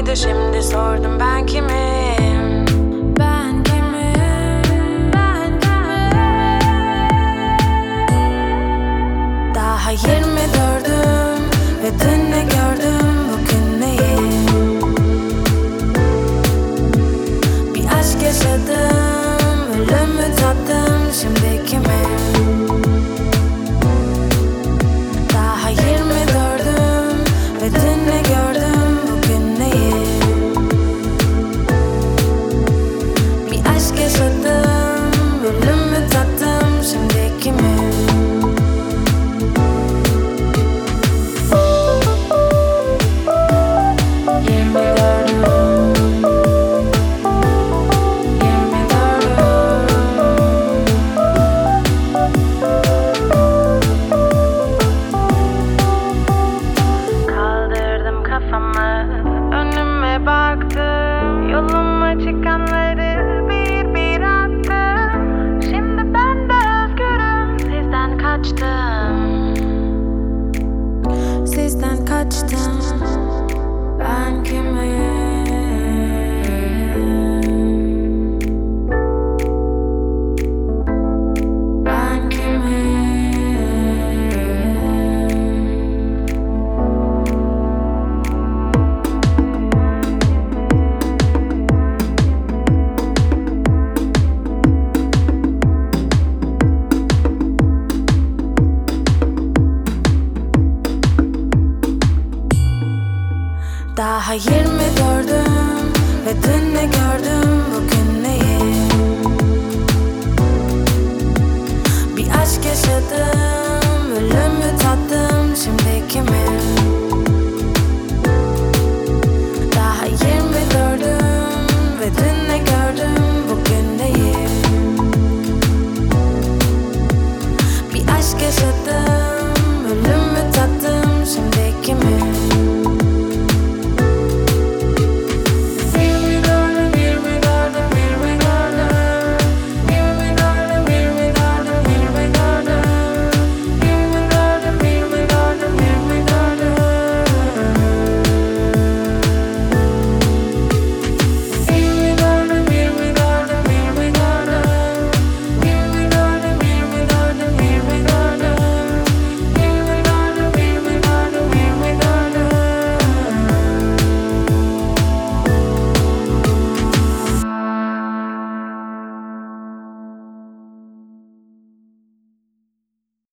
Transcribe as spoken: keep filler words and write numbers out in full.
mıydı şimdi sordum ben kimim? Ben kimim? Ben kimim? Daha yirmi dördüm ve dün ne gördüm bugün neyim? Bir aşk yaşadım, ölümü tattım, şimdi kimim? Daha yirmi dördüm ve dün ne gördüm bugün neyim? Bir aşk yaşadım, ölümü tattım, şimdi kimim? Önüme baktım, yoluma çıkanları bir bir attım. Şimdi ben de özgürüm, sizden kaçtım. Sizden kaçtım. Ben kimim? Ben kimim? Daha yirmi dördüm ve dün ne gördüm bugün neyim? Bir aşk yaşadım, ölümü tattım, şimdi kimim?